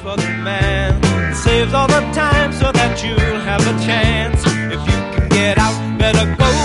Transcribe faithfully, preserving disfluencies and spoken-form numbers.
for the man. It saves all the time so that you'll have a chance. If you can get out, better go